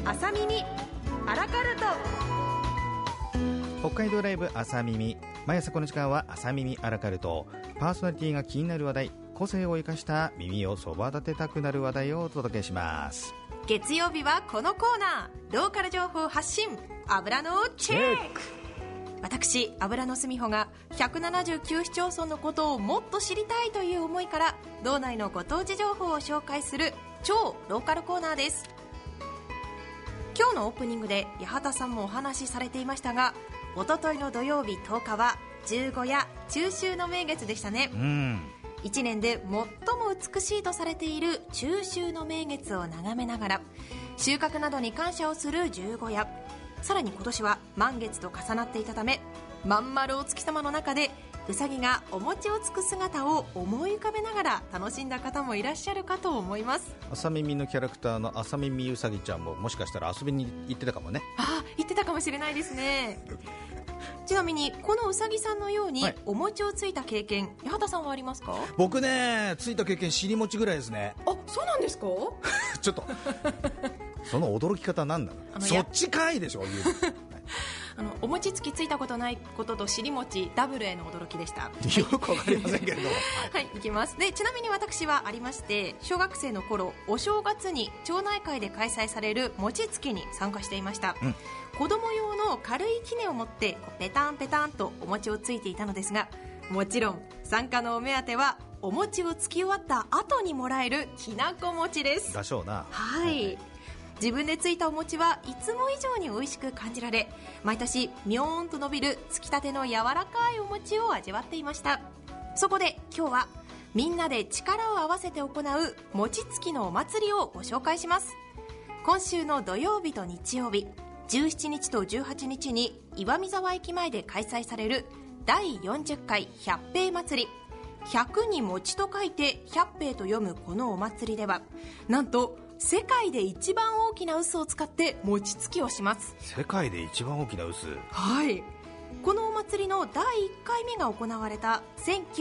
朝耳アラカルト。 北海道ライブ朝耳、毎朝この時間は朝耳アラカルト。パーソナリティが気になる話題、個性を生かした耳をそば立てたくなる話題をお届けします。 月曜日はこのコーナー、ローカル情報発信、油のチェック。私油のすみほが179市町村のことをもっと知りたいという思いから、道内のご当地情報を紹介する超ローカルコーナーです。今日のオープニングで八幡さんもお話しされていましたが、おとといの土曜日10日は十五夜中秋の名月でしたね。1年で最も美しいとされている中秋の名月を眺めながら収穫などに感謝をする十五夜、さらに今年は満月と重なっていたため、まん丸お月様の中でうさぎがお餅をつく姿を思い浮かべながら楽しんだ方もいらっしゃるかと思います。 朝耳のキャラクターの朝耳うさぎちゃんももしかしたら遊びに行ってたかもね。 行ってたかもしれないですね。ちなみにこのうさぎさんのようにお餅をついた経験、八幡さんはありますか？ 僕ね、ついた経験尻餅ぐらいですね。 そうなんですか？ ちょっとその驚き方なんだろう。そっちかいでしょ言うお餅つきついたことないことと尻餅ダブルへの驚きでした。 よくわかりませんけれどもはい、いきます。で、ちなみに私はありまして、小学生の頃お正月に町内会で開催される餅つきに参加していました。子供用の軽い杵を持ってペタンペタンとお餅をついていたのですが、もちろん参加のお目当てはお餅をつき終わった後にもらえるきなこ餅です。 だしょうな。 はい、自分でついたお餅はいつも以上に美味しく感じられ、毎年みょーんと伸びるつきたての柔らかいお餅を味わっていました。そこで今日はみんなで力を合わせて行う餅つきのお祭りをご紹介します。今週の土曜日と日曜日、17日と18日に岩見沢駅前で開催される第40回百平祭り。100に餅と書いて百平と読むこのお祭りでは、なんと世界で一番大きな臼を使って餅つきをします。 世界で一番大きな臼。 はい、このお祭りの第1回目が行われた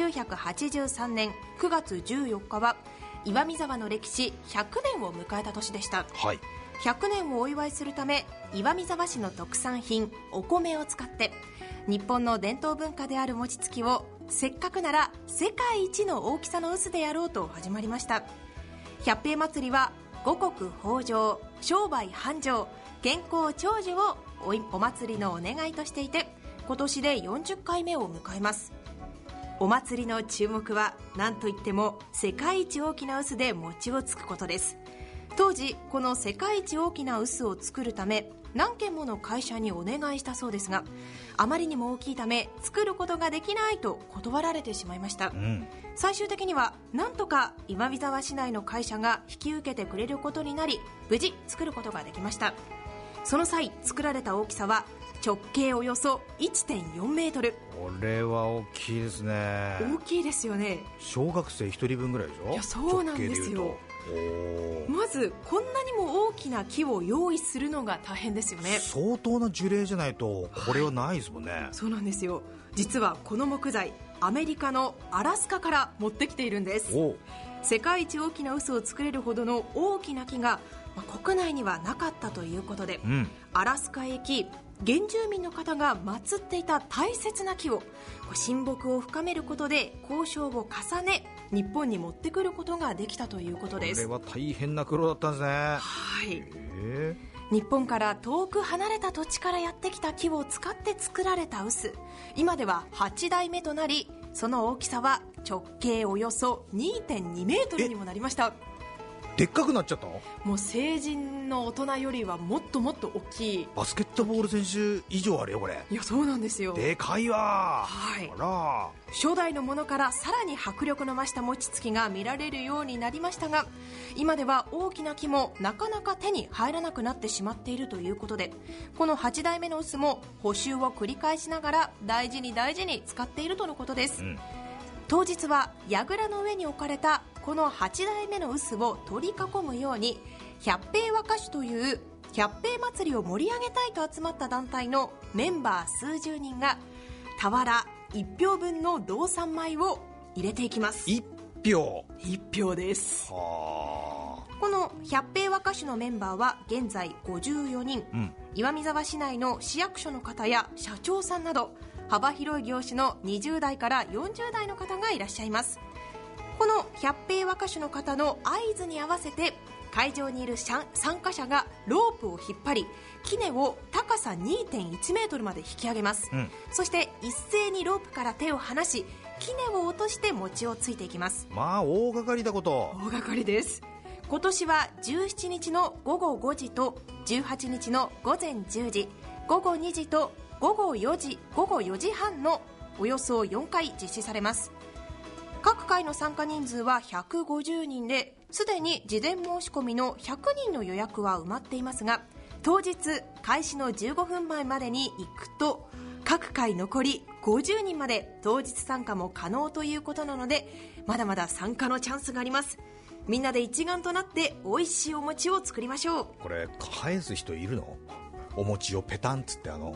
1983年9月14日は岩見沢の歴史100年を迎えた年でした。100年をお祝いするため、岩見沢市の特産品お米を使って日本の伝統文化である餅つきをせっかくなら世界一の大きさの臼でやろうと始まりました。百平祭りは五穀豊穣、商売繁盛、健康長寿をお祭りのお願いとしていて、今年で40回目を迎えます。お祭りの注目は何といっても世界一大きな臼で餅をつくことです。当時この世界一大きな臼を作るため何軒もの会社にお願いしたそうですが、あまりにも大きいため作ることができないと断られてしまいました。最終的にはなんとか岩見沢市内の会社が引き受けてくれることになり、無事作ることができました。その際作られた大きさは直径およそ 1.4 メートル。 これは大きいですね。 大きいですよね。 小学生1人分ぐらいでしょ。 いや、そうなんですよ。まずこんなにも大きな木を用意するのが大変ですよね。 相当な樹齢じゃないとこれはないですもんね。 そうなんですよ。実はこの木材、アメリカのアラスカから持ってきているんです。世界一大きな臼を作れるほどの大きな木が、国内にはなかったということで、アラスカへ行き原住民の方が祀っていた大切な木を親睦を深めることで交渉を重ね、日本に持ってくることができたということです。 これは大変な苦労だったんですね。 はい、日本から遠く離れた土地からやってきた木を使って作られた臼、今では8代目となり、その大きさは直径およそ 2.2 メートルにもなりました。 でっかくなっちゃったの？ もう成人の大人よりはもっともっと大きい。 バスケットボール選手以上あるよこれ。 いや、そうなんですよ。 でかいわ。 はい、 あら、 初代のものからさらに迫力の増した餅つきが見られるようになりましたが、今では大きな木もなかなか手に入らなくなってしまっているということで、この8代目の臼も補修を繰り返しながら大事に大事に使っているとのことです。当日は櫓の上に置かれたこの8代目の臼を取り囲むように、百平和歌手という百平祭りを盛り上げたいと集まった団体のメンバー数十人が俵1票分の銅3枚を入れていきます。 1票です。 この百平和歌手のメンバーは現在54人、岩見沢市内の市役所の方や社長さんなど幅広い業種の20代から40代の方がいらっしゃいます。この百平和歌手の方の合図に合わせて会場にいる参加者がロープを引っ張り、杵を高さ 2.1 メートルまで引き上げます、そして一斉にロープから手を離し、杵を落として餅をついていきます。 まあ大掛かりだこと。 大掛かりです。今年は17日の午後5時と18日の午前10時、午後2時と午後4時半のおよそ4回実施されます。各回の参加人数は150人で、すでに事前申し込みの100人の予約は埋まっていますが、当日開始の15分前までに行くと各回残り50人まで当日参加も可能ということなので、まだまだ参加のチャンスがあります。みんなで一丸となって美味しいお餅を作りましょう。 これ返す人いるの？お餅をペタンつってはい、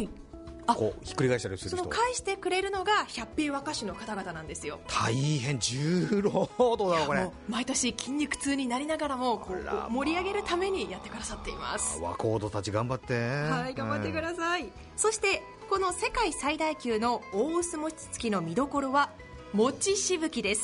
こうひっくり返したりする人。 その返してくれるのが百平和歌手の方々なんですよ。 大変重労働だろこれ。 毎年筋肉痛になりながらもこう盛り上げるためにやってくださっています。 若人たち頑張って。 はい、頑張ってください、そしてこの世界最大級の大臼餅つきの見どころは餅しぶきです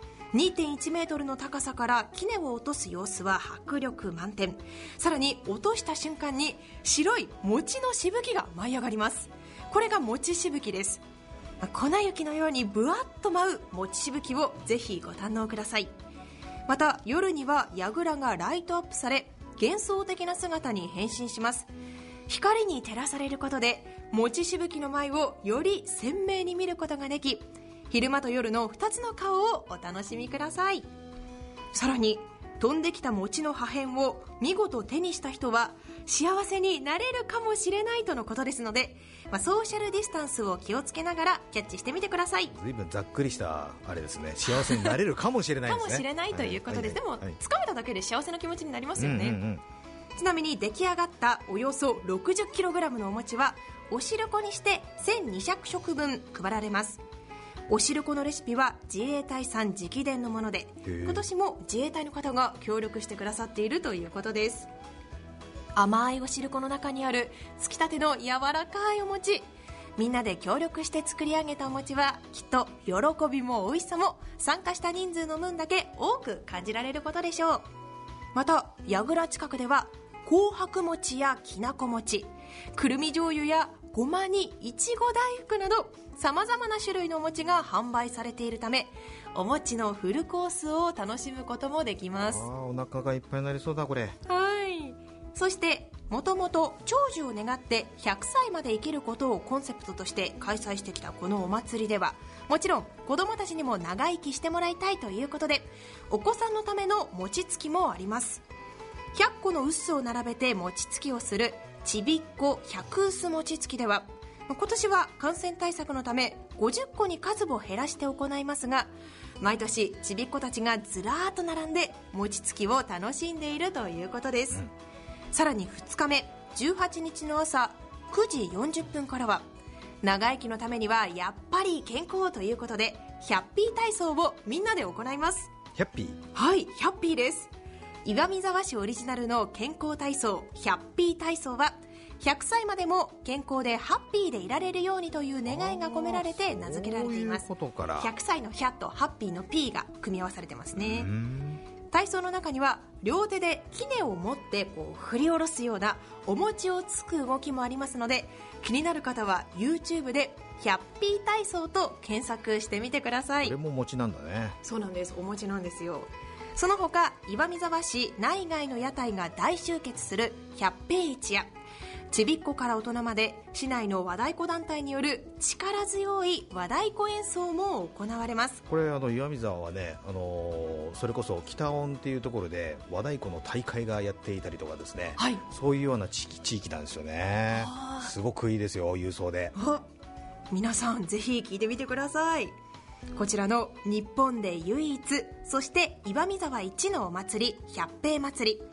。2.1 メートルの高さから杵を落とす様子は迫力満点。さらに落とした瞬間に白い餅のしぶきが舞い上がります。これが餅しぶきです。粉雪のようにぶわっと舞う餅しぶきをぜひご堪能ください。また夜には櫓がライトアップされ、幻想的な姿に変身します。光に照らされることで餅しぶきの舞をより鮮明に見ることができ、昼間と夜の2つの顔をお楽しみください。さらに飛んできた餅の破片を見事手にした人は幸せになれるかもしれないとのことですので、ソーシャルディスタンスを気をつけながらキャッチしてみてください。 随分ざっくりしたあれですね。幸せになれるかもしれないですね。 かもしれないということです、でもつかめただけで幸せな気持ちになりますよね、ちなみに出来上がったおよそ 60kg のお餅はおしるこにして1200食分配られます。おしるこのレシピは自衛隊さん直伝のもので、今年も自衛隊の方が協力してくださっているということです。甘いおしるこの中にあるつきたての柔らかいお餅、みんなで協力して作り上げたお餅はきっと喜びも美味しさも参加した人数の分だけ多く感じられることでしょう。また櫓近くでは紅白餅やきなこ餅、くるみ醤油やごまにいちご大福などさまざまな種類のお餅が販売されているため、お餅のフルコースを楽しむこともできます。 お腹がいっぱいになりそうだこれ。 はい。そしてもともと長寿を願って100歳まで生きることをコンセプトとして開催してきたこのお祭りでは、もちろん子どもたちにも長生きしてもらいたいということで、お子さんのための餅つきもあります。100個の臼を並べて餅つきをするちびっこ100臼餅つきでは、今年は感染対策のため50個に数を減らして行いますが、毎年ちびっこたちがずらーっと並んで餅つきを楽しんでいるということです、さらに2日目18日の朝9時40分からは、長生きのためにはやっぱり健康ということでヒャッピー体操をみんなで行います。 ヒャッピー？ はい、ヒャッピーです。岩見沢市オリジナルの健康体操ヒャッピー体操は、100歳までも健康でハッピーでいられるようにという願いが込められて名付けられています。 そういうことから、 100歳のヒャとハッピーの P が組み合わされてますね。体操の中には両手で杵を持ってこう振り下ろすようなお餅をつく動きもありますので、気になる方は YouTube でヒャッピー体操と検索してみてください。 これも餅なんだね。 そうなんです、お餅なんですよ。その他岩見沢市内外の屋台が大集結する百平市や、ちびっこから大人まで市内の和太鼓団体による力強い和太鼓演奏も行われます。 これ岩見沢はね、それこそ北音っていうところで和太鼓の大会がやっていたりとかですね、はい、そういうような地域なんですよね。すごくいいですよ、勇壮で。 皆さんぜひ聞いてみてください。こちらの日本で唯一、そして岩見沢一のお祭り、百平祭り。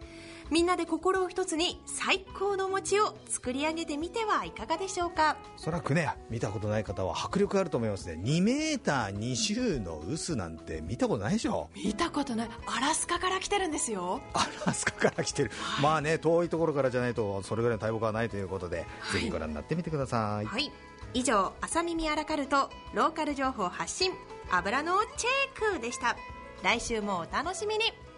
みんなで心を一つに最高の餅を作り上げてみてはいかがでしょうか。 おそらくね、見たことない方は迫力あると思いますね。2メーター20の臼なんて見たことないでしょ。 見たことない。アラスカから来てるんですよ。 アラスカから来てる、はい、まあね、遠いところからじゃないとそれぐらいの大木はないということで、はい、ぜひご覧になってみてください。 はい、以上、朝耳アラカルトローカル情報発信油のチェックでした。来週もお楽しみに。